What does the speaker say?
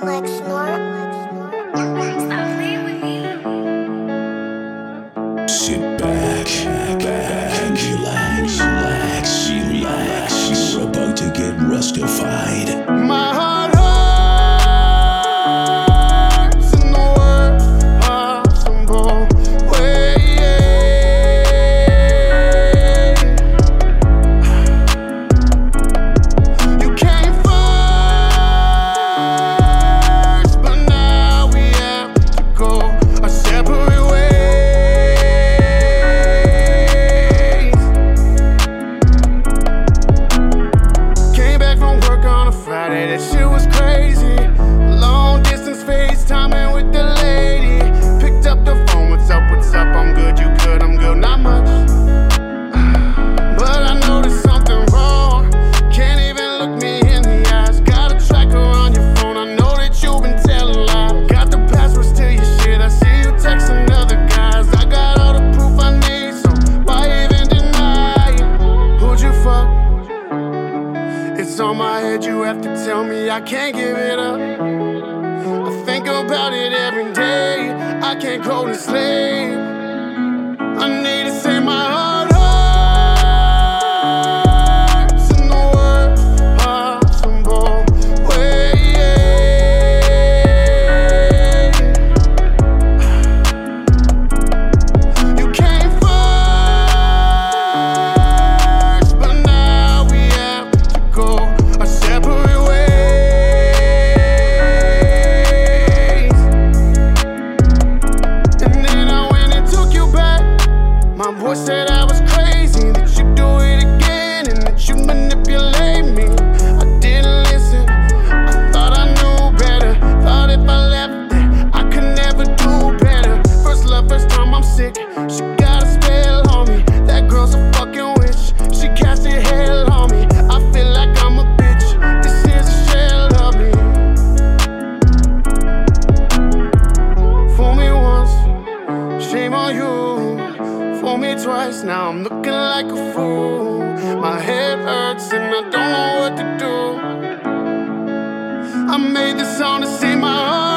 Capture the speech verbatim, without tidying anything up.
Sit back, back, and relax, relax, relax. You're about to get rustified. My heart hurts in the worst possible way. You came first, but now we have to go our separate ways. Friday, that shit was crazy. Long distance FaceTiming with the lady. Picked up the phone, what's up, what's up? I'm good, you good, I'm good, not much. But I know there's something wrong. Can't even look me in the eyes. Got a tracker on your phone, I know that you've been telling lies. Got the passwords to your shit, I see you texting other guys. I got all the proof I need, so why even deny it? Who'd you fuck? It's on my head, you have to tell me I can't give it up. I think about it every day, I can't go to sleep. I need to say my heart hurts in the worst possible way. You came first, but now we have to go our separate ways. And then I went and took you back. My boy said I was crazy, that you do it again and that you manipulate me. I didn't listen, I thought I knew better. Thought if I left it, I could never do better. First love, first time I'm sick. She got a spell on me. That girl's a fucking witch. She casted hell on me. I feel like I'm a bitch. This is a shell of me. Fool me once, shame on you. Fool me twice, now I'm looking like a fool. My head hurts and I don't know what to do. I made this song to save my heart.